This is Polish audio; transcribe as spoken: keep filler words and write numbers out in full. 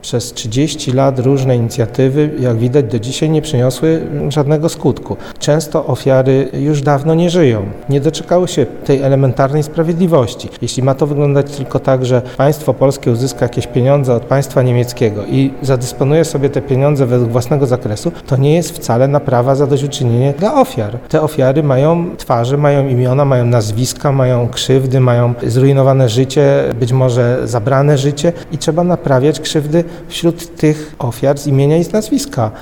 Przez trzydzieści lat różne inicjatywy, jak widać, do dzisiaj nie przyniosły żadnego skutku. Często ofiary już dawno nie żyją, nie doczekały się tej elementarnej sprawiedliwości. Jeśli ma to wyglądać tylko tak, że państwo polskie uzyska jakieś pieniądze od państwa niemieckiego i zadysponuje sobie te pieniądze według własnego zakresu, to nie jest wcale naprawa, zadośćuczynienie dla ofiar. Te ofiary mają twarze, mają imiona, mają nazwiska, mają krzywdy, mają zrujnowane życie, być może zabrane życie i trzeba naprawiać krzywdy wśród tych ofiar z imienia i z nazwiska.